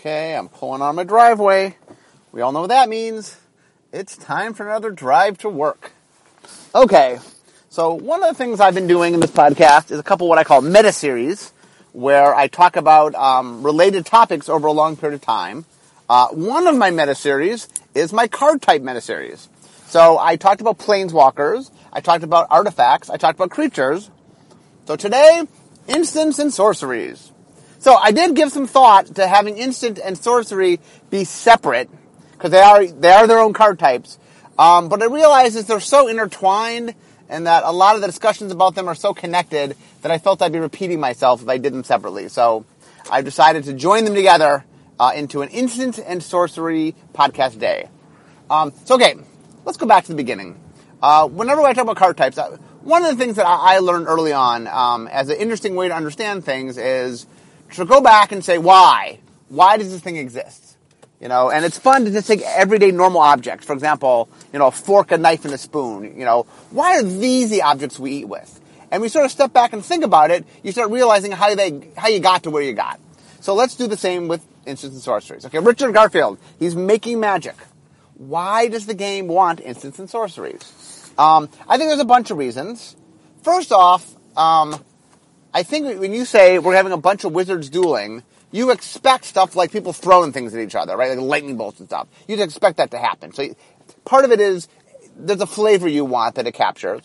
Okay, I'm pulling on my driveway. We all know what that means. It's time for another drive to work. Okay, so one of the things I've been doing in this podcast is a couple what I call meta-series, where I talk about related topics over a long period of time. One of my meta-series is my card-type meta-series. So I talked about planeswalkers, I talked about artifacts, I talked about creatures. So today, instants and sorceries. So I did give some thought to having instant and sorcery be separate, because they are their own card types. But I realized that they're so intertwined and that a lot of the discussions about them are so connected that I felt I'd be repeating myself if I did them separately. So I've decided to join them together into an instant and sorcery podcast day. Okay, let's go back to the beginning. Whenever I talk about card types, one of the things that I learned early on as an interesting way to understand things is to go back and say, why? Why does this thing exist? And it's fun to just take everyday normal objects. For example, a fork, a knife, and a spoon. Why are these the objects we eat with? And we sort of step back and think about it. You start realizing how you got to where you got. So let's do the same with instants and sorceries. Okay, Richard Garfield, he's making magic. Why does the game want instants and sorceries? I think there's a bunch of reasons. First off, I think when you say we're having a bunch of wizards dueling, you expect stuff like people throwing things at each other, right? Like lightning bolts and stuff. You'd expect that to happen. So part of it is there's a flavor you want that it captures.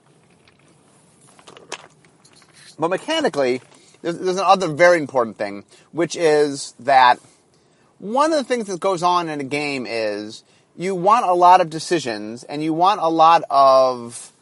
But mechanically, there's another very important thing, which is that one of the things that goes on in a game is you want a lot of decisions and you want a lot of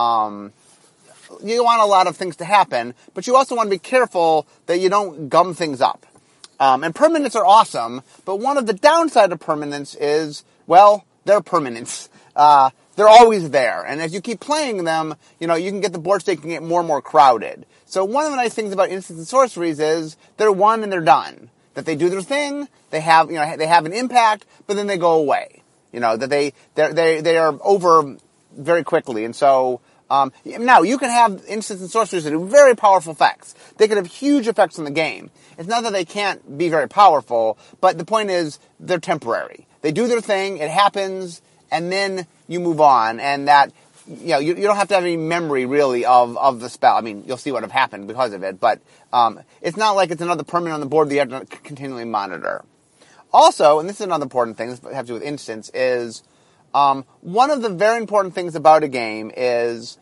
things to happen, but you also want to be careful that you don't gum things up. And permanents are awesome, but one of the downside of permanents is, well, they're permanents. They're always there. And as you keep playing them, you can get the board state can get more and more crowded. So one of the nice things about instants and sorceries is they're one and they're done. That they do their thing, they have an impact, but then they go away. That they are over very quickly. And so, now, you can have instants and sorceries that do very powerful effects. They can have huge effects on the game. It's not that they can't be very powerful, but the point is they're temporary. They do their thing, it happens, and then you move on. And that, you don't have to have any memory, really, of the spell. I mean, you'll see what have happened because of it, but it's not like it's another permanent on the board that you have to continually monitor. Also, and this is another important thing that has to do with instants, is one of the very important things about a game is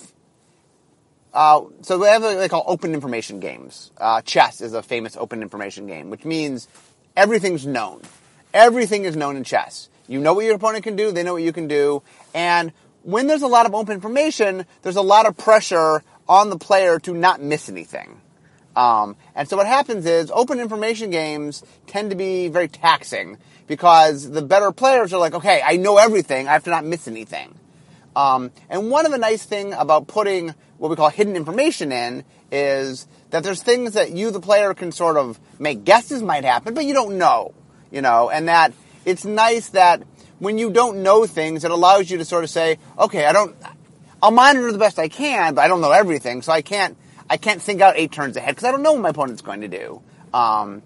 so we have what they call open information games. Chess is a famous open information game, which means everything's known. Everything is known in chess. You know what your opponent can do, they know what you can do, and when there's a lot of open information, there's a lot of pressure on the player to not miss anything. And so what happens is open information games tend to be very taxing because the better players are like, okay, I know everything, I have to not miss anything. And one of the nice things about putting what we call hidden information in is that there's things that you, the player, can sort of make guesses might happen, but you don't know, and that it's nice that when you don't know things, it allows you to sort of say, okay, I'll monitor the best I can, but I don't know everything, so I can't think out 8 turns ahead because I don't know what my opponent's going to do. And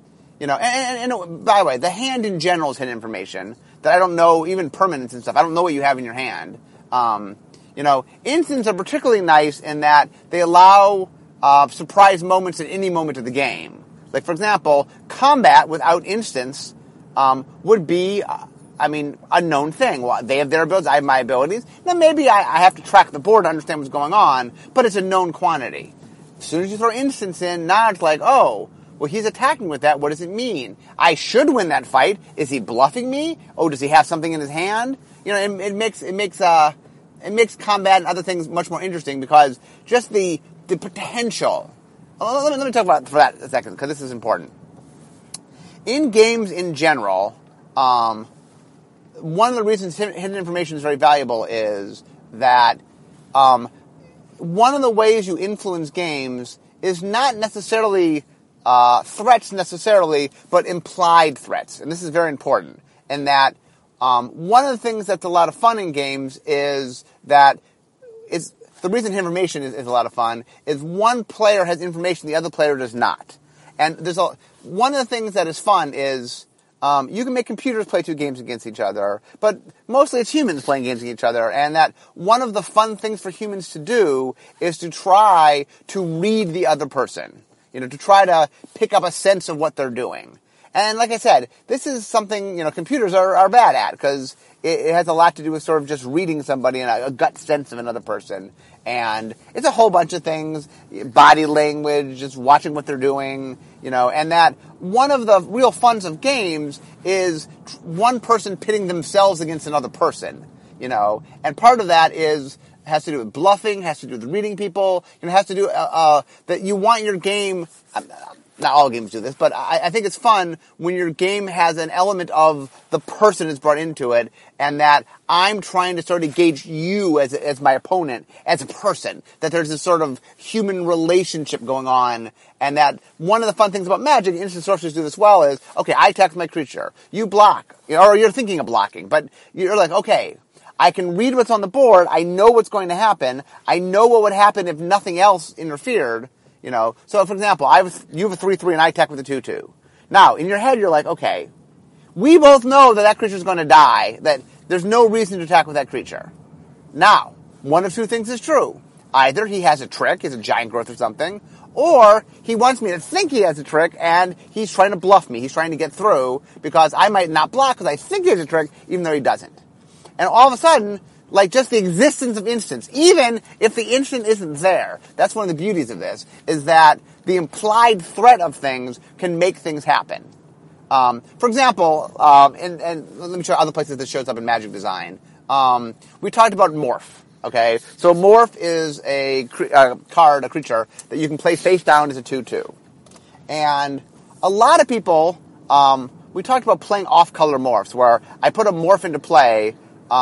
by the way, the hand in general is hidden information that I don't know, even permanents and stuff. I don't know what you have in your hand. Instants are particularly nice in that they allow surprise moments at any moment of the game. Like, for example, combat without instants would be, a known thing. Well, they have their abilities, I have my abilities. Now, maybe I have to track the board to understand what's going on, but it's a known quantity. As soon as you throw instants in, now it's like, oh, well, he's attacking with that. What does it mean? I should win that fight. Is he bluffing me? Oh, does he have something in his hand? It makes combat and other things much more interesting because just the potential. Let me talk about for that a second because this is important. In games in general, one of the reasons hidden information is very valuable is that one of the ways you influence games is not necessarily threats necessarily, but implied threats. And this is very important in that one of the things that's a lot of fun in games is that the reason information is a lot of fun is one player has information the other player does not. And one of the things that is fun is you can make computers play 2 games against each other, but mostly it's humans playing games against each other, and that one of the fun things for humans to do is to try to read the other person, to try to pick up a sense of what they're doing. And like I said, this is something, computers are bad at, because it has a lot to do with sort of just reading somebody and a gut sense of another person. And it's a whole bunch of things, body language, just watching what they're doing, and that one of the real funs of games is one person pitting themselves against another person, and part of that has to do with bluffing, has to do with reading people, has to do that you want your game. Not all games do this, but I think it's fun when your game has an element of the person is brought into it, and that I'm trying to sort of gauge you as my opponent, as a person, that there's this sort of human relationship going on, and that one of the fun things about Magic, instant sorcerers do this well, is, okay, I attack my creature, you block, or you're thinking of blocking, but you're like, okay, I can read what's on the board, I know what's going to happen, I know what would happen if nothing else interfered. So for example, you have a 3/3 and I attack with a 2/2. Now, in your head, you're like, okay, we both know that creature's going to die, that there's no reason to attack with that creature. Now, one of 2 things is true. Either he has a trick, he's a giant growth or something, or he wants me to think he has a trick and he's trying to bluff me, he's trying to get through, because I might not block because I think he has a trick, even though he doesn't. And all of a sudden, like just the existence of instants, even if the instant isn't there, that's one of the beauties of this, is that the implied threat of things can make things happen. For example, and let me show you other places this shows up in Magic design. We talked about Morph, okay? So Morph is a creature that you can play face down as a 2/2. And a lot of people, we talked about playing off-color morphs, where I put a morph into play,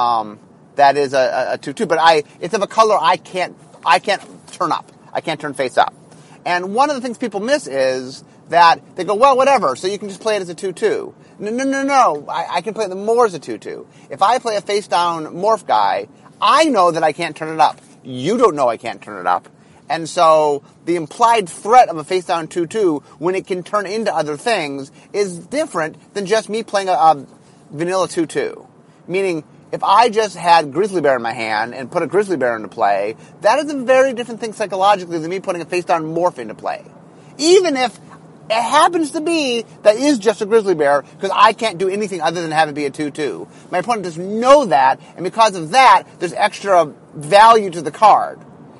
that is a 2/2, but it's of a color I can't turn up. I can't turn face up. And one of the things people miss is that they go, well, whatever, so you can just play it as a 2/2. No. I can play it more as a 2/2. If I play a face down morph guy, I know that I can't turn it up. You don't know I can't turn it up. And so the implied threat of a face down 2/2, when it can turn into other things, is different than just me playing a vanilla 2/2. Meaning, if I just had Grizzly Bear in my hand and put a Grizzly Bear into play, that is a very different thing psychologically than me putting a face-down morph into play. Even if it happens to be that is just a Grizzly Bear, because I can't do anything other than have it be a 2/2. My opponent doesn't know that, and because of that, there's extra value to the card.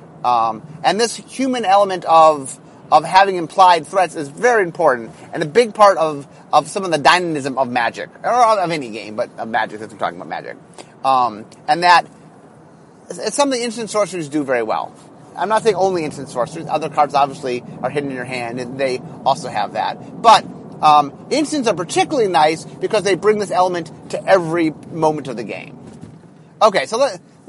And this human element of having implied threats is very important, and a big part of some of the dynamism of Magic, or of any game, but of Magic, since we're talking about Magic. And that it's something instant sorcerers do very well. I'm not saying only instant sorcerers. Other cards obviously are hidden in your hand, and they also have that. But instants are particularly nice because they bring this element to every moment of the game. Okay, so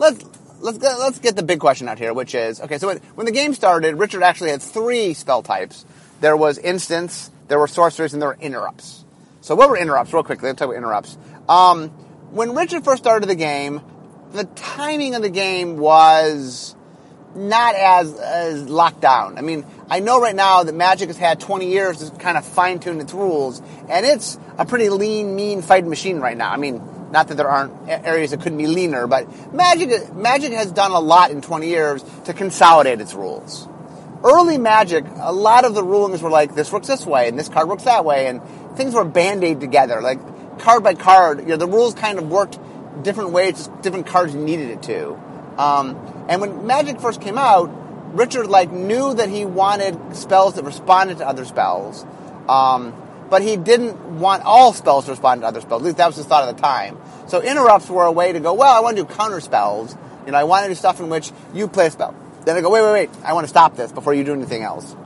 let's get the big question out here, which is, okay, so when the game started, Richard actually had 3 spell types. There was instants, there were sorcerers, and there were interrupts. So what were interrupts? Real quickly, let's talk about interrupts. When Richard first started the game, the timing of the game was not as locked down. I mean, I know right now that Magic has had 20 years to kind of fine-tune its rules, and it's a pretty lean, mean fighting machine right now. I mean, not that there aren't areas that couldn't be leaner, but Magic has done a lot in 20 years to consolidate its rules. Early Magic, a lot of the rulings were like, this works this way, and this card works that way, and things were band-aid together. Like, card by card, the rules kind of worked different ways, just different cards needed it to. And when Magic first came out, Richard, knew that he wanted spells that responded to other spells, but he didn't want all spells to respond to other spells. At least that was his thought at the time. So interrupts were a way to go, well, I want to do counter spells. I want to do stuff in which you play a spell. Then I go, wait, I want to stop this before you do anything else.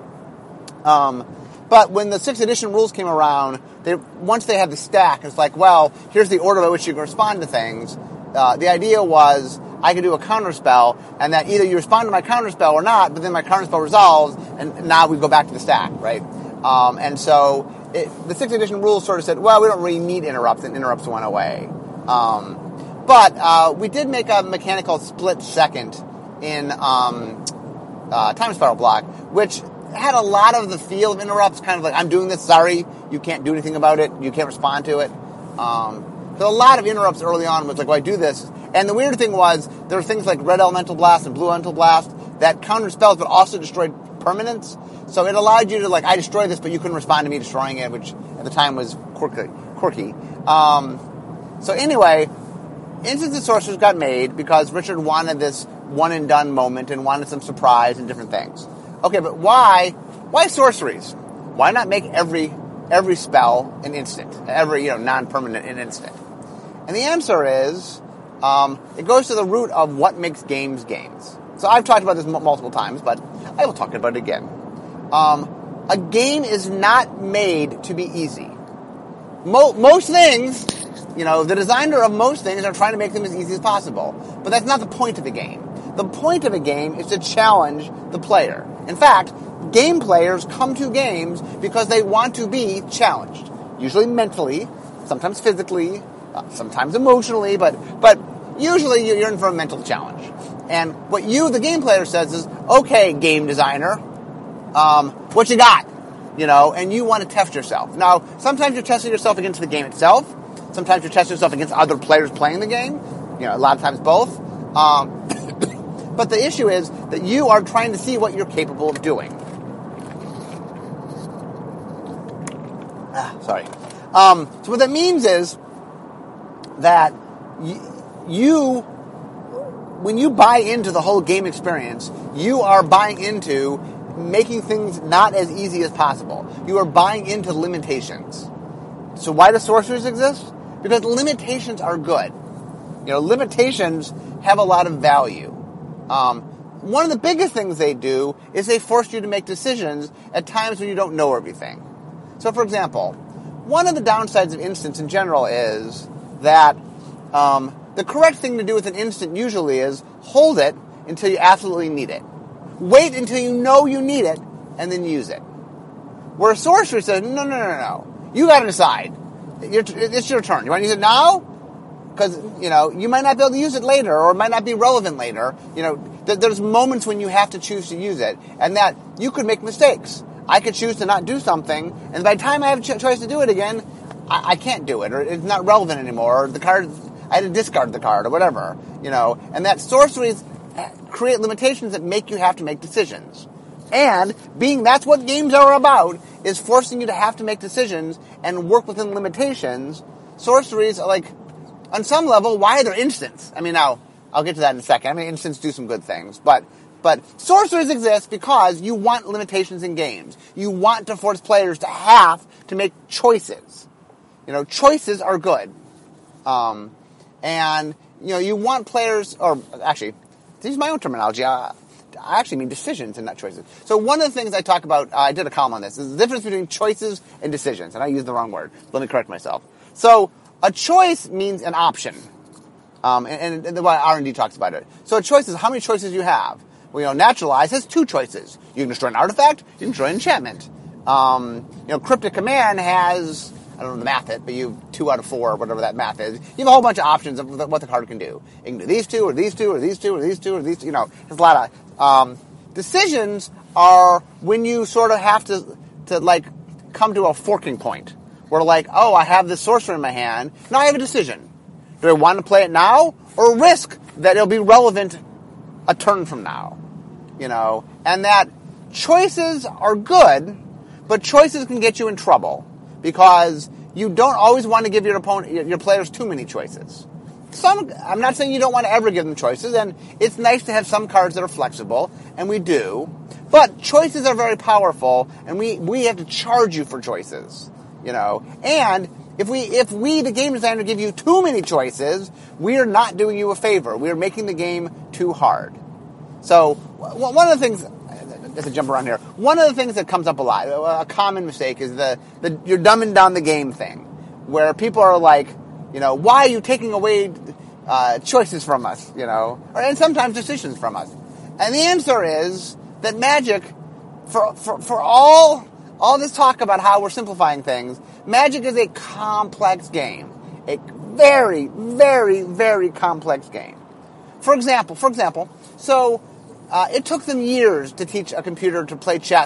But when the 6th edition rules came around, once they had the stack, it's like, well, here's the order by which you can respond to things. The idea was I could do a counter spell, and that either you respond to my counter spell or not, but then my counter spell resolves, and now we go back to the stack, right? And so the 6th edition rules sort of said, well, we don't really need interrupts, and interrupts went away. But we did make a mechanical split second in Time Spiral Block, which had a lot of the feel of interrupts, kind of like, I'm doing this, sorry, you can't do anything about it, you can't respond to it. So a lot of interrupts early on was like, well, I do this. And the weird thing was, there were things like red elemental blast and blue elemental blast that countered spells but also destroyed permanents. So it allowed you to, like, I destroy this, but you couldn't respond to me destroying it, which at the time was quirky. So anyway, Instants and Sorcerers got made because Richard wanted this one-and-done moment and wanted some surprise and different things. Okay, but why sorceries? Why not make every spell an instant? Every, non-permanent an instant? And the answer is, it goes to the root of what makes games games. So I've talked about this multiple times, but I will talk about it again. A game is not made to be easy. Most things, the designer of most things are trying to make them as easy as possible. But that's not the point of the game. The point of a game is to challenge the player. In fact, game players come to games because they want to be challenged. Usually mentally, sometimes physically, sometimes emotionally, but usually you're in for a mental challenge. And what the game player says is, okay, game designer, what you got? And you want to test yourself. Now, sometimes you're testing yourself against the game itself. Sometimes you're testing yourself against other players playing the game. A lot of times both. But the issue is that you are trying to see what you're capable of doing. Sorry. So what that means is that when you buy into the whole game experience, you are buying into making things not as easy as possible. You are buying into limitations. So why do sorceries exist? Because limitations are good. Limitations have a lot of value. One of the biggest things they do is they force you to make decisions at times when you don't know everything. So, for example, one of the downsides of instants in general is that the correct thing to do with an instant usually is hold it until you absolutely need it. Wait until you know you need it, and then use it. Where a sorcery says, no. You got to decide. It's your turn. You want to use it now? Because, you might not be able to use it later, or it might not be relevant later. There's moments when you have to choose to use it, and that you could make mistakes. I could choose to not do something, and by the time I have a choice to do it again, I can't do it, or it's not relevant anymore, or the card, I had to discard the card, or whatever, and that sorceries create limitations that make you have to make decisions. And that's what games are about, is forcing you to have to make decisions and work within limitations. Sorceries are like, on some level, why are there instants? Now, I'll get to that in a second. Instants do some good things, but sorceries exist because you want limitations in games. You want to force players to have to make choices. Choices are good. And you want players, or actually, to use my own terminology, I actually mean decisions and not choices. So one of the things I talk about, I did a column on this, is the difference between choices and decisions. And I used the wrong word. Let me correct myself. So a choice means an option. And what R&D talks about it. So a choice is how many choices you have. Well, Naturalize has 2 choices. You can destroy an artifact, you can destroy an enchantment. Cryptic Command has, I don't know the math but you have 2 out of 4, whatever that math is. You have a whole bunch of options of what the card can do. It can do these 2, or these 2, or these 2, or these 2, or these 2. There's a lot of decisions are when you sort of have to come to a forking point. Where I have this sorcerer in my hand, now I have a decision. Do I want to play it now, or risk that it'll be relevant a turn from now? And that choices are good, but choices can get you in trouble because you don't always want to give your players too many choices. I'm not saying you don't want to ever give them choices, and it's nice to have some cards that are flexible, and we do, but choices are very powerful, and we have to charge you for choices, and if we, the game designer, give you too many choices, we are not doing you a favor. We are making the game too hard. So one of the things, just to jump around here, one of the things that comes up a lot, a common mistake, is the you're dumbing down the game thing, where people are like, why are you taking away choices from us, and sometimes decisions from us? And the answer is that Magic, for all this talk about how we're simplifying things, Magic is a complex game. A very, very, very complex game. For example, so it took them years to teach a computer to play chess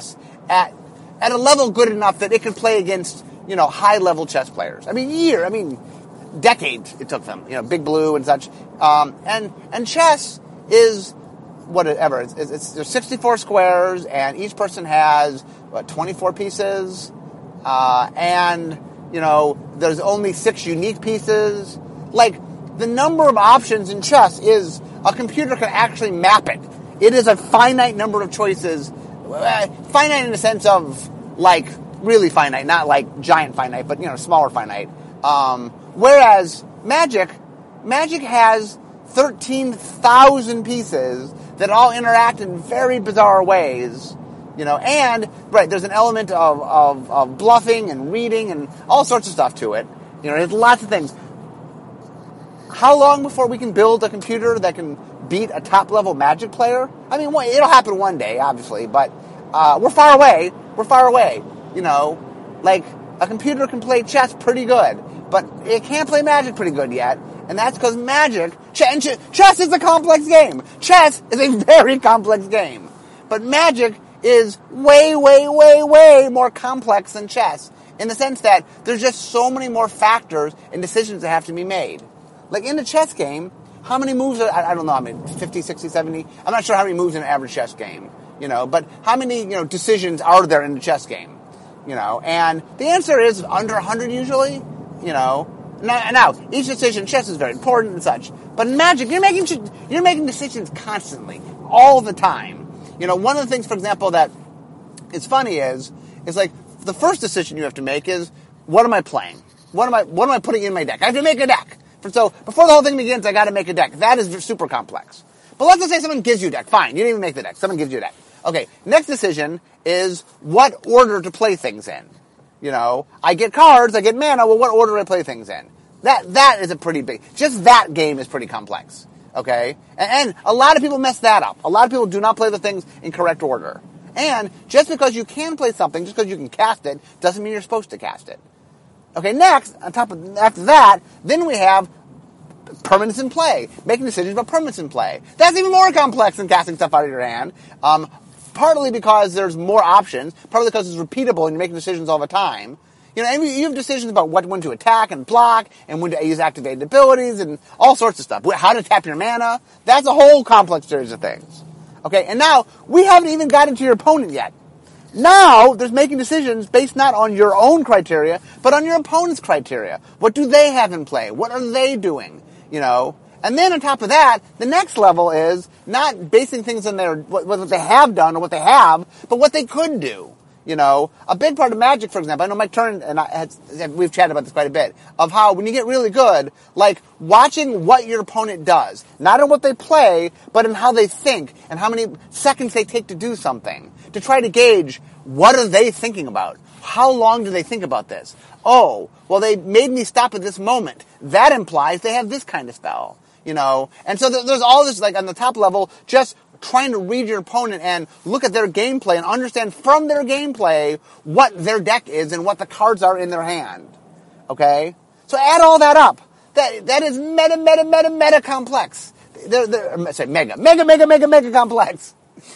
at a level good enough that it can play against, high-level chess players. Decades it took them, Big Blue and such. And chess is whatever. There's 64 squares, and each person has, 24 pieces. And, there's only 6 unique pieces. Like, the number of options in chess is a computer can actually map it. It is a finite number of choices. Finite in the sense of, like, really finite, not like giant finite, but, smaller finite. Whereas Magic has 13,000 pieces that all interact in very bizarre ways, and, right, there's an element of bluffing and reading and all sorts of stuff to it. There's lots of things. How long before we can build a computer that can beat a top-level Magic player? It'll happen one day, obviously, but we're far away. Like, a computer can play chess pretty good, but it can't play Magic pretty good yet, and that's because chess is a complex game. Chess is a very complex game. But Magic is way, way, way, way more complex than chess, in the sense that there's just so many more factors and decisions that have to be made. Like, in a chess game, how many moves I don't know, 50, 60, 70? I'm not sure how many moves in an average chess game, but how many, decisions are there in a chess game? And the answer is under 100 usually, Now, each decision in chess is very important and such, but in Magic, you're making decisions constantly, all the time. One of the things, for example, that is funny is like, the first decision you have to make is, what am I playing? What am I putting in my deck? I have to make a deck. So, before the whole thing begins, I gotta make a deck. That is super complex. But let's just say someone gives you a deck. Fine, you didn't even make the deck. Someone gives you a deck. Okay, next decision is what order to play things in. I get cards, I get mana, well, what order do I play things in? That is a pretty big, just that game is pretty complex. Okay? And a lot of people mess that up. A lot of people do not play the things in correct order. And just because you can play something, just because you can cast it, doesn't mean you're supposed to cast it. Okay, next, after that, then we have permanence in play, making decisions about permanence in play. That's even more complex than casting stuff out of your hand, partly because there's more options, partly because it's repeatable and you're making decisions all the time. And you have decisions about when to attack and block, and when to use activated abilities, and all sorts of stuff. How to tap your mana. That's a whole complex series of things. Okay, and now, we haven't even gotten to your opponent yet. Now, there's making decisions based not on your own criteria, but on your opponent's criteria. What do they have in play? What are they doing? And then on top of that, the next level is not basing things on what they have done or what they have, but what they could do. A big part of Magic, for example, I know Mike Turn and we've chatted about this quite a bit, of how when you get really good, like watching what your opponent does, not in what they play, but in how they think and how many seconds they take to do something, to try to gauge what are they thinking about. How long do they think about this? Oh, well, they made me stop at this moment. That implies they have this kind of spell, And so there's all this, like, on the top level, just trying to read your opponent and look at their gameplay and understand from their gameplay what their deck is and what the cards are in their hand. Okay? So add all that up. That is meta complex. Mega complex.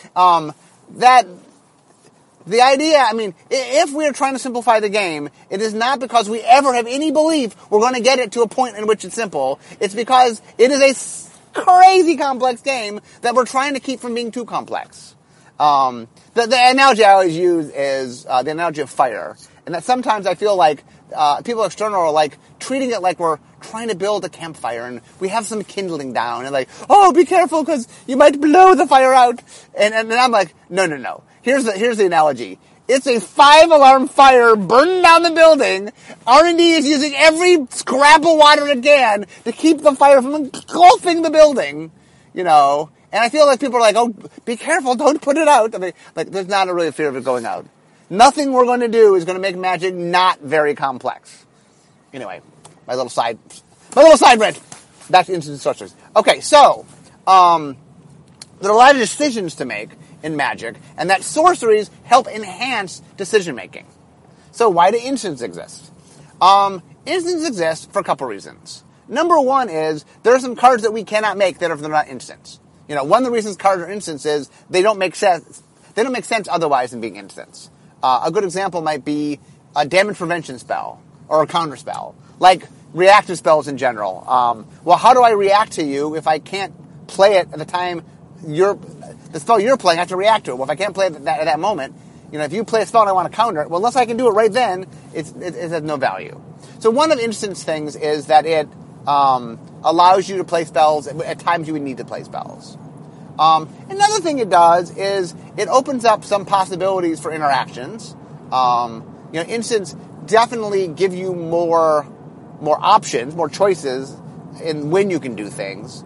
The idea, if we are trying to simplify the game, it is not because we ever have any belief we're going to get it to a point in which it's simple. It's because it is a crazy complex game that we're trying to keep from being too complex. The analogy I always use is the analogy of fire. And that sometimes I feel like people external are like treating it like we're trying to build a campfire and we have some kindling down and like, oh, be careful because you might blow the fire out. And I'm like, no. Here's the analogy. It's a 5-alarm fire burning down the building. R&D is using every scrap of water it can to keep the fire from engulfing the building, And I feel like people are like, oh, be careful, don't put it out. There's not really a fear of it going out. Nothing we're going to do is going to make Magic not very complex. Anyway, my little side rant. Back to instant sorcerers. Okay, so, there are a lot of decisions to make in Magic, and that sorceries help enhance decision-making. So why do instants exist? Instants exist for a couple reasons. Number one is, there are some cards that we cannot make that are not instants. One of the reasons cards are instants is they don't make sense otherwise than being instants. A good example might be a damage prevention spell or a counter spell, like reactive spells in general. Well, how do I react to you if I can't play it at the time the spell you're playing? I have to react to it. Well, if I can't play it at that moment, if you play a spell and I want to counter it, well, unless I can do it right then, it has no value. So one of Instance things is that it allows you to play spells at times you would need to play spells. Another thing it does is it opens up some possibilities for interactions. Instance definitely give you more options, more choices in when you can do things.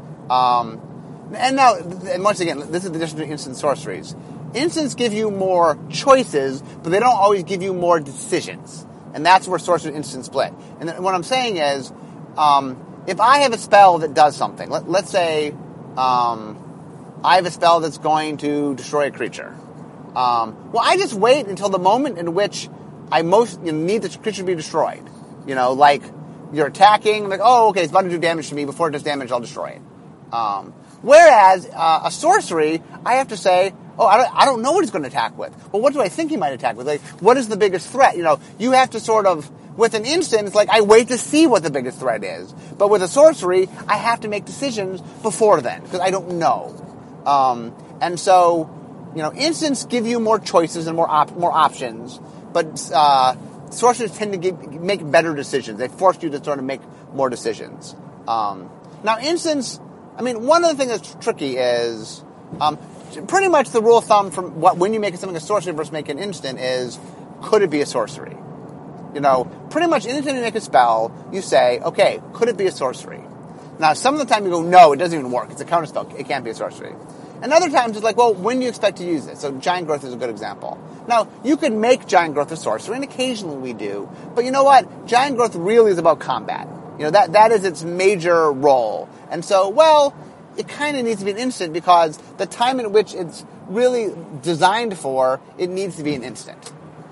And once again, this is the difference between instant and sorceries. Instants give you more choices, but they don't always give you more decisions. And that's where sorcery and instant split. And what I'm saying is, if I have a spell that does something, let's say I have a spell that's going to destroy a creature. Well, I just wait until the moment in which I most need the creature to be destroyed. Like you're attacking, like, oh, okay, it's about to do damage to me. Before it does damage, I'll destroy it. Whereas a sorcery, I have to say, oh, I don't know what he's going to attack with. Well, what do I think he might attack with? Like, what is the biggest threat? You have to sort of, with an instant, it's like I wait to see what the biggest threat is. But with a sorcery, I have to make decisions before then, because I don't know. And so, instants give you more choices and more options, but sorceries tend to make better decisions. They force you to sort of make more decisions. Now, instants, one of the things that's tricky is pretty much the rule of thumb from when you make something a sorcery versus make an instant is, could it be a sorcery? Pretty much anytime you make a spell, you say, okay, could it be a sorcery? Now, some of the time you go, no, it doesn't even work. It's a counter spell. It can't be a sorcery. And other times it's like, well, when do you expect to use it? So Giant Growth is a good example. Now, you could make Giant Growth a sorcery, and occasionally we do. But you know what? Giant Growth really is about combat. That is its major role. And so, well, it kind of needs to be an instant because the time in which it's really designed for, it needs to be an instant.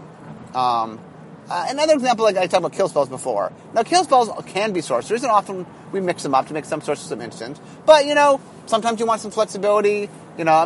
Another example, like I talked about kill spells before. Now, kill spells can be sorceries, and often we mix them up to make some sorceries some instant. But, sometimes you want some flexibility. It's not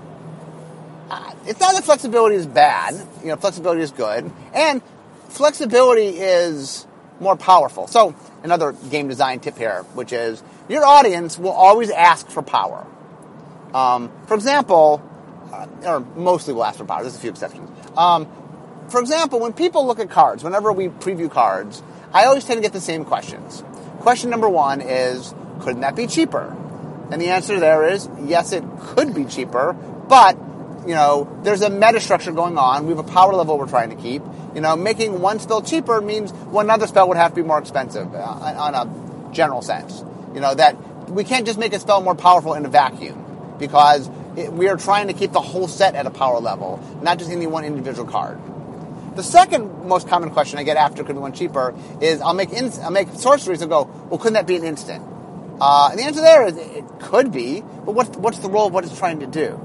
that flexibility is bad. Flexibility is good. And flexibility is more powerful. So, another game design tip here, which is your audience will always ask for power. For example, or mostly will ask for power. There's a few exceptions. For example, when people look at cards, whenever we preview cards, I always tend to get the same questions. Question number one is, couldn't that be cheaper? And the answer there is, yes, it could be cheaper, but, there's a meta structure going on. We have a power level we're trying to keep. Making one spell cheaper means one other spell would have to be more expensive on a general sense. That we can't just make a spell more powerful in a vacuum because we are trying to keep the whole set at a power level, not just any one individual card. The second most common question I get after could be one cheaper is I'll make sorceries and go, well, couldn't that be an instant? And the answer there is it could be, but what's the role of what it's trying to do?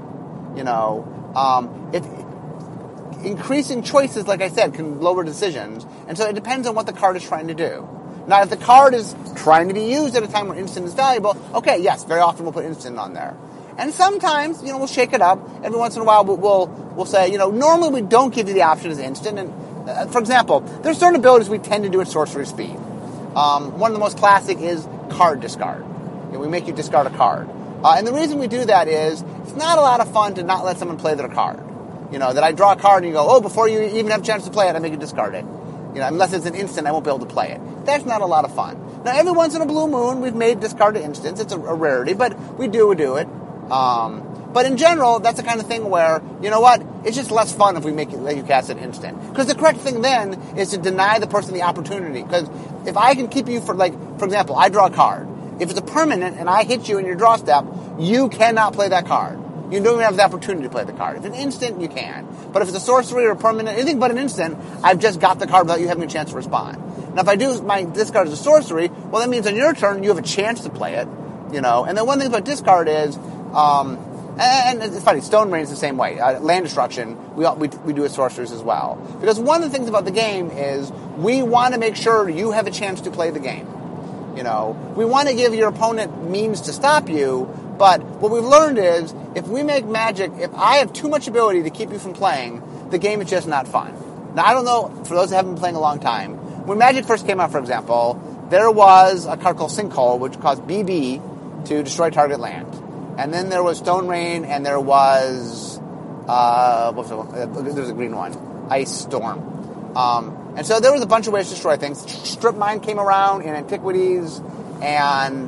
If increasing choices, like I said, can lower decisions, and so it depends on what the card is trying to do. Now, if the card is trying to be used at a time where instant is valuable, okay, yes, very often we'll put instant on there. And sometimes, we'll shake it up. Every once in a while, we'll say, normally we don't give you the option as instant. And for example, there's certain abilities we tend to do at sorcery speed. One of the most classic is card discard. We make you discard a card. And the reason we do that is it's not a lot of fun to not let someone play their card. That I draw a card and you go, oh, before you even have a chance to play it, I make you discard it. Unless it's an instant, I won't be able to play it. That's not a lot of fun. Now, every once in a blue moon, we've made discard an instance. It's a rarity, but we do it. But in general, that's the kind of thing where, it's just less fun if we let you cast an instant. Because the correct thing then is to deny the person the opportunity. Because if I can keep you for example, I draw a card. If it's a permanent and I hit you in your draw step, you cannot play that card. You don't even have the opportunity to play the card. If it's an instant, you can. But if it's a sorcery or a permanent, anything but an instant, I've just got the card without you having a chance to respond. Now, if I do my discard as a sorcery, well, that means on your turn, you have a chance to play it, And then one thing about discard is, and it's funny, Stone Rain is the same way. Land Destruction, we do as sorcerers as well. Because one of the things about the game is we want to make sure you have a chance to play the game. We want to give your opponent means to stop you, but what we've learned is if we make magic, if I have too much ability to keep you from playing, the game is just not fun. Now, I don't know, for those that haven't been playing a long time, when Magic first came out, for example, there was a card called Sinkhole, which caused BB to destroy target land. And then there was Stone Rain, and there was, there's a green one, Ice Storm. And so there was a bunch of ways to destroy things. Strip Mine came around in Antiquities, and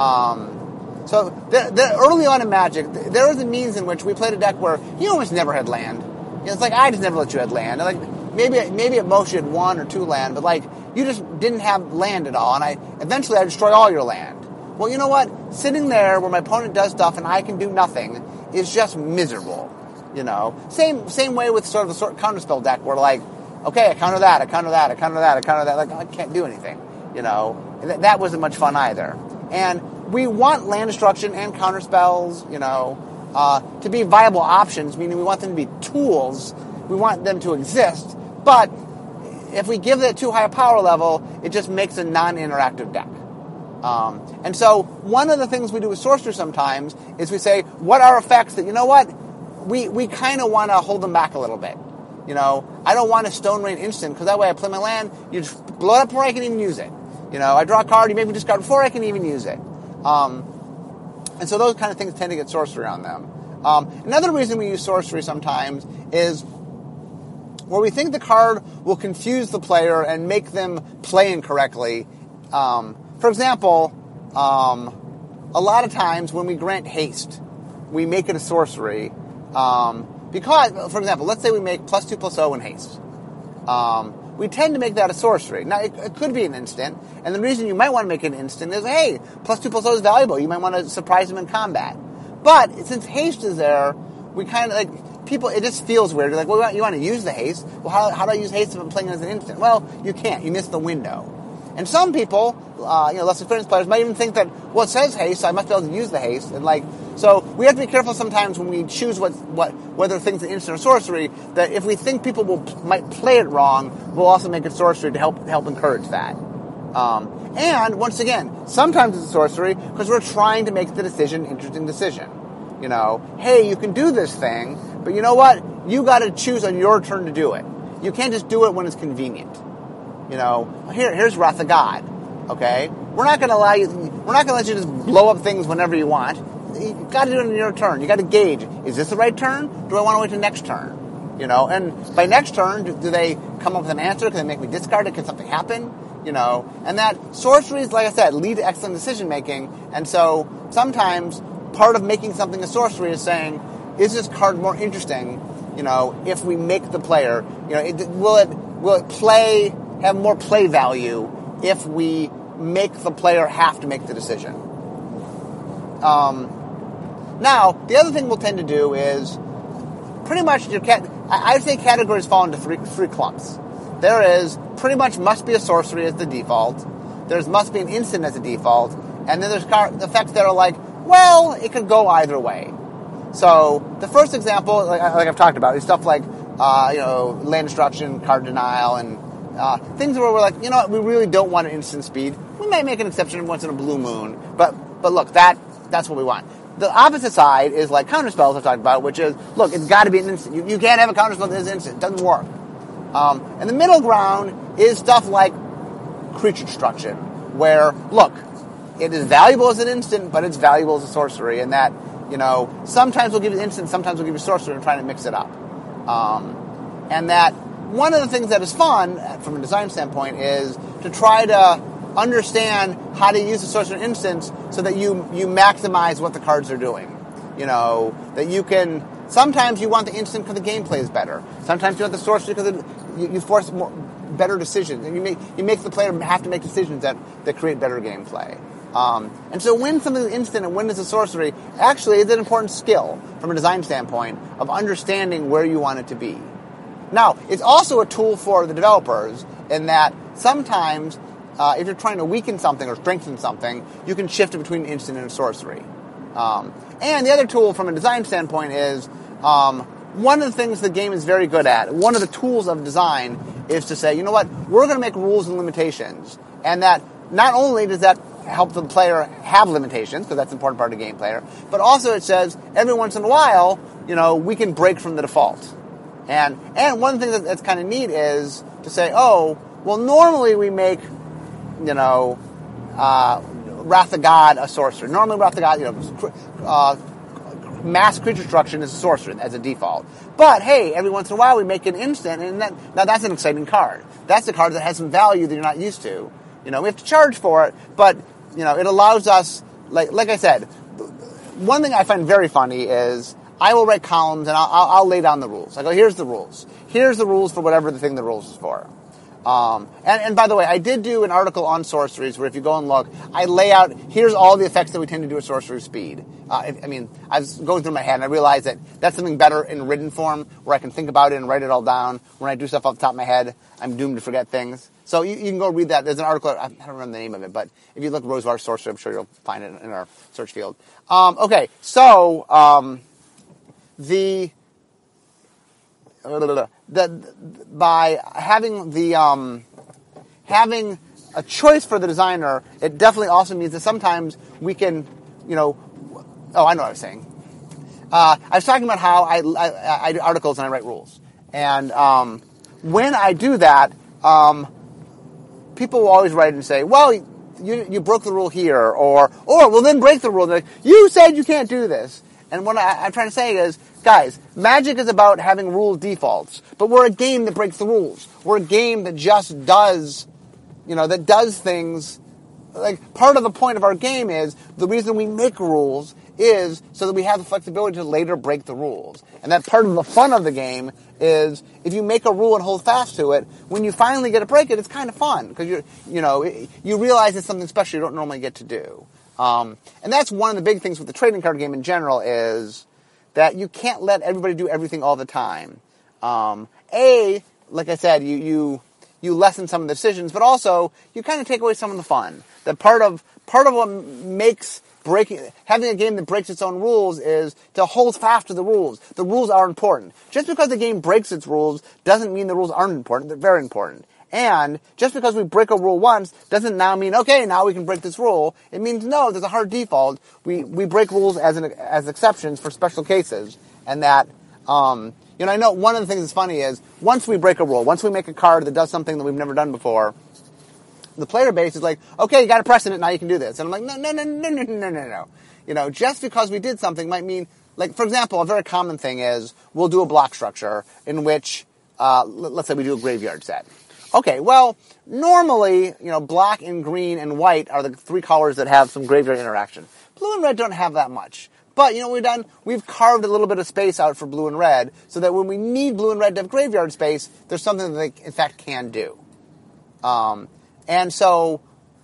so early on in Magic, there was a means in which we played a deck where you almost never had land. It's like, I just never let you have land. Like, maybe at most you had 1 or 2 land, but like, you just didn't have land at all, and eventually I destroy all your land. Well, you know what? Sitting there where my opponent does stuff and I can do nothing is just miserable. You know? Same way with sort of the counterspell deck where like, okay, I counter that, I counter that, I counter that, I counter that, like, I can't do anything. You know? That wasn't much fun either. And we want land destruction and counterspells, you know, to be viable options, meaning we want them to be tools. We want them to exist. But if we give it too high a power level, it just makes a non-interactive deck. And so one of the things we do with sorcery sometimes is we say, what are effects that, you know what, we kind of want to hold them back a little bit. You know, I don't want a Stone Rain instant, because that way I play my land, you just blow it up before I can even use it. You know, I draw a card, you make me discard before I can even use it. And so those kind of things tend to get sorcery on them. Another reason we use sorcery sometimes is where we think the card will confuse the player and make them play incorrectly. For example, a lot of times when we grant haste, we make it a sorcery. Because, for example, let's say we make +2/+0 in haste. We tend to make that a sorcery. Now, it could be an instant, and the reason you might want to make it an instant is, hey, +2/+0 is valuable. You might want to surprise them in combat. But since haste is there, we kind of like people. It just feels weird. You're like, well, you want to use the haste? Well, how do I use haste if I'm playing as an instant? Well, you can't. You miss the window. And some people, less experienced players might even think that, well, it says haste, so I must be able to use the haste. And so we have to be careful sometimes when we choose whether things are instant or sorcery, that if we think people might play it wrong, we'll also make it sorcery to help encourage that. And once again, sometimes it's a sorcery because we're trying to make the decision an interesting decision. You know, hey, you can do this thing, but you know what? You got to choose on your turn to do it. You can't just do it when it's convenient. You know, here's Wrath of God. Okay, we're not going to let you just blow up things whenever you want. You got to do it on your turn. You got to gauge: is this the right turn? Do I want to wait till next turn? You know, and by next turn, do they come up with an answer? Can they make me discard it? Can something happen? You know, and that sorceries, like I said, lead to excellent decision making. And so sometimes part of making something a sorcery is saying, is this card more interesting? You know, if we make the player, you know, will it have more play value if we make the player have to make the decision. Now, the other thing we'll tend to do is pretty much I'd say categories fall into three clumps. There is pretty much must be a sorcery as the default. There's must be an instant as a default. And then there's effects that are like, well, it could go either way. So the first example, like I've talked about, is stuff like, land destruction, card denial, and things where we're like, you know what, we really don't want an instant speed. We may make an exception once in a blue moon, but look, that's what we want. The opposite side is like counterspells I've talked about, which is, look, it's got to be an instant. You can't have a counterspell that is instant. It doesn't work. And the middle ground is stuff like creature destruction, where, look, it is valuable as an instant, but it's valuable as a sorcery, and that, you know, sometimes we'll give you instant, sometimes we'll give you sorcery and trying to mix it up. And that one of the things that is fun from a design standpoint is to try to understand how to use the sorcery instance so that you maximize what the cards are doing. You know, that you can, sometimes you want the instant because the gameplay is better. Sometimes you want the sorcery because you force better decisions. And you make the player have to make decisions that create better gameplay. And so when something is instant and when it's a sorcery actually is an important skill from a design standpoint of understanding where you want it to be. Now, it's also a tool for the developers in that sometimes if you're trying to weaken something or strengthen something, you can shift it between instant and a sorcery. And the other tool from a design standpoint is one of the things the game is very good at, one of the tools of design is to say, you know what, we're going to make rules and limitations. And that not only does that help the player have limitations, because that's an important part of the game player, but also it says every once in a while, you know, we can break from the default. And one of the things that's kind of neat is to say, oh, well, normally we make, Wrath of God a sorcerer. Normally Wrath of God, mass creature destruction is a sorcerer as a default. But hey, every once in a while we make an instant, and now that's an exciting card. That's a card that has some value that you're not used to. We have to charge for it, but it allows us, like I said, one thing I find very funny is I will write columns and I'll lay down the rules. I go, here's the rules. Here's the rules for whatever the thing the rules is for. And by the way, I did do an article on sorceries where if you go and look, I lay out, here's all the effects that we tend to do at sorcery speed. I was going through my head and I realized that that's something better in written form where I can think about it and write it all down. When I do stuff off the top of my head, I'm doomed to forget things. So you can go read that. There's an article, I don't remember the name of it, but if you look at Rosewater Sorcery, I'm sure you'll find it in our search field. Okay, so, by having having a choice for the designer, it definitely also means that sometimes we can, I know what I was saying. I was talking about how I do articles and I write rules. And when I do that, people will always write and say, well, you broke the rule here, or well, then break the rule. They're like, you said you can't do this. And what I'm trying to say is, guys, Magic is about having rule defaults, but we're a game that breaks the rules. We're a game that just does, that does things. Like, part of the point of our game is, the reason we make rules is so that we have the flexibility to later break the rules. And that part of the fun of the game is, if you make a rule and hold fast to it, when you finally get to break it, it's kind of fun, because you realize it's something special you don't normally get to do. And that's one of the big things with the trading card game in general is that you can't let everybody do everything all the time. Like I said, you lessen some of the decisions, but also you kind of take away some of the fun. That part of what makes having a game that breaks its own rules is to hold fast to the rules. The rules are important. Just because the game breaks its rules doesn't mean the rules aren't important. They're very important. And just because we break a rule once doesn't now mean, okay, now we can break this rule. It means, no, there's a hard default. We break rules as exceptions for special cases. And that, I know one of the things that's funny is, once we break a rule, once we make a card that does something that we've never done before, the player base is like, okay, you got a precedent, now you can do this. And I'm like, no. Just because we did something might mean, like, for example, a very common thing is, we'll do a block structure in which, let's say we do a graveyard set. Okay, well, normally, black and green and white are the three colors that have some graveyard interaction. Blue and red don't have that much. But, what we've done? We've carved a little bit of space out for blue and red, so that when we need blue and red to have graveyard space, there's something that they, in fact, can do. And so,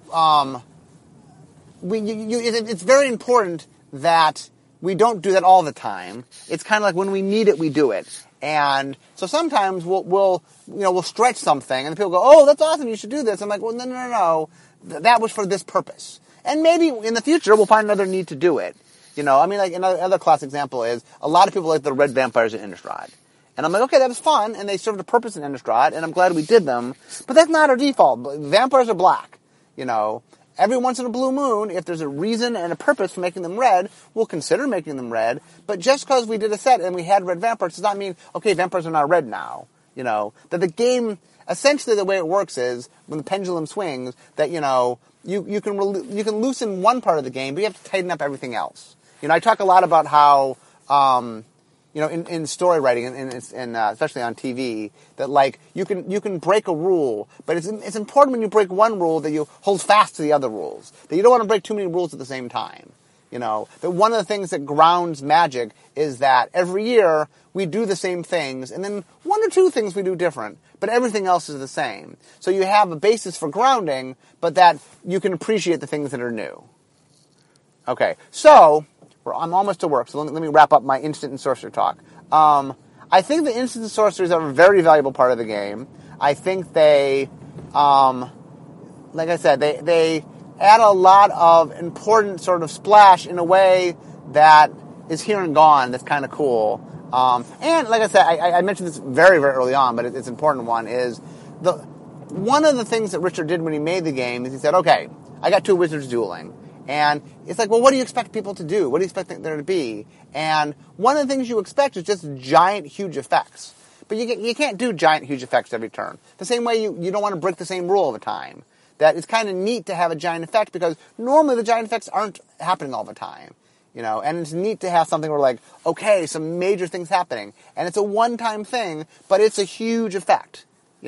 it's very important that we don't do that all the time. It's kind of like when we need it, we do it. And so sometimes we'll stretch something, and people go, oh, that's awesome, you should do this. I'm like, well, no. That was for this purpose. And maybe in the future we'll find another need to do it. Like another classic example is, a lot of people like the red vampires in Innistrad. And I'm like, okay, that was fun, and they served a purpose in Innistrad, and I'm glad we did them, but that's not our default. Vampires are black, Every once in a blue moon, if there's a reason and a purpose for making them red, we'll consider making them red, but just because we did a set and we had red vampires does not mean, okay, vampires are not red now, That the game, essentially the way it works is, when the pendulum swings, that, you can loosen one part of the game, but you have to tighten up everything else. I talk a lot about how, in story writing and especially on TV, that like you can break a rule, but it's important when you break one rule that you hold fast to the other rules. That you don't want to break too many rules at the same time. That one of the things that grounds Magic is that every year we do the same things, and then one or two things we do different, but everything else is the same. So you have a basis for grounding, but that you can appreciate the things that are new. Okay, so I'm almost to work, so let me wrap up my instant and sorcery talk. I think the instant and sorceries are a very valuable part of the game. I think they, like I said, they add a lot of important sort of splash in a way that is here and gone. That's kind of cool. And like I said, I mentioned this very, very early on, but it's an important one, is one of the things that Richard did when he made the game is he said, okay, I got two wizards dueling. And it's like, well, what do you expect people to do? What do you expect there to be? And one of the things you expect is just giant, huge effects. but you can't do giant, huge effects every turn. The same way you don't want to break the same rule all the time. That it's kind of neat to have a giant effect because normally the giant effects aren't happening all the time. And it's neat to have something where like, okay, some major things happening. And it's a one-time thing, but it's a huge effect,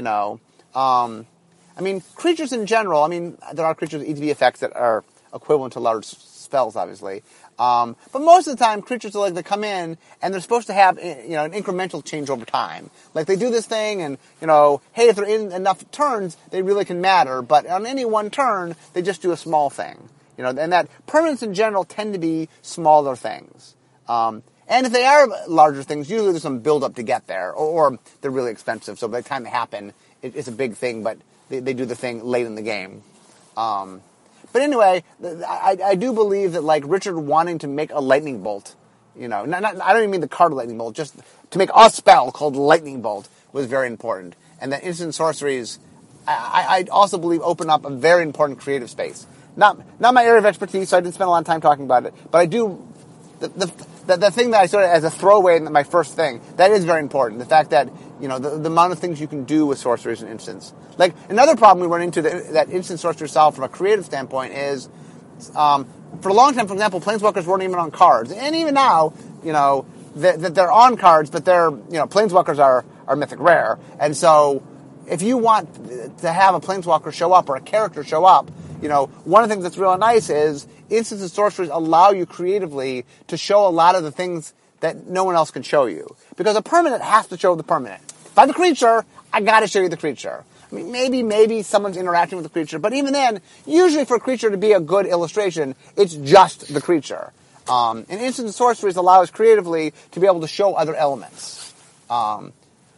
creatures in general, there are creatures with ETB effects that are equivalent to large spells, obviously. But most of the time, creatures are like, they come in and they're supposed to have, an incremental change over time. Like they do this thing and, hey, if they're in enough turns, they really can matter. But on any one turn, they just do a small thing. And that permanents in general tend to be smaller things. And if they are larger things, usually there's some build up to get there, or they're really expensive. So by the time they happen, it's a big thing, but they do the thing late in the game. But anyway, I do believe that like Richard wanting to make a lightning bolt, I don't even mean the card lightning bolt, just to make a spell called lightning bolt was very important. And that instant sorceries, I also believe open up a very important creative space. Not my area of expertise, so I didn't spend a lot of time talking about it. But I do, the thing that I sort of, as a throwaway in my first thing, that is very important. The fact that, the amount of things you can do with sorceries and instants. Like, another problem we run into that instant sorcery solve from a creative standpoint is, for a long time, for example, Planeswalkers weren't even on cards. And even now, that they're on cards, but they're, Planeswalkers are mythic rare. And so, if you want to have a Planeswalker show up or a character show up, one of the things that's really nice is instants and sorceries allow you creatively to show a lot of the things that no one else can show you. Because a permanent has to show the permanent. If I'm the creature, I gotta show you the creature. Maybe someone's interacting with the creature, but even then, usually for a creature to be a good illustration, it's just the creature. And instants and sorceries allow us creatively to be able to show other elements. To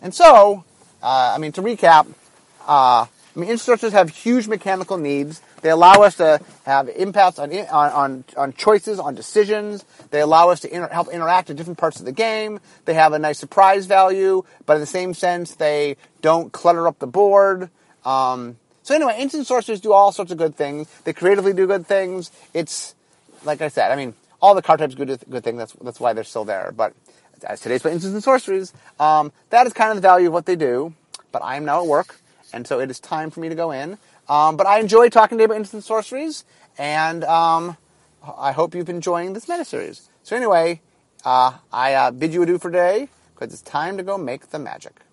recap, instant sorceries have huge mechanical needs. They allow us to have impacts on choices, on decisions. They allow us to help interact in different parts of the game. They have a nice surprise value, but in the same sense, they don't clutter up the board. Instant sorceries do all sorts of good things. They creatively do good things. It's, like I said, all the card types do good things. That's why they're still there. But as today's about instants and sorceries, that is kind of the value of what they do. But I am now at work, and so it is time for me to go in. But I enjoy talking today about instant sorceries, and I hope you've been enjoying this meta-series. So anyway, I bid you adieu for today, because it's time to go make the magic.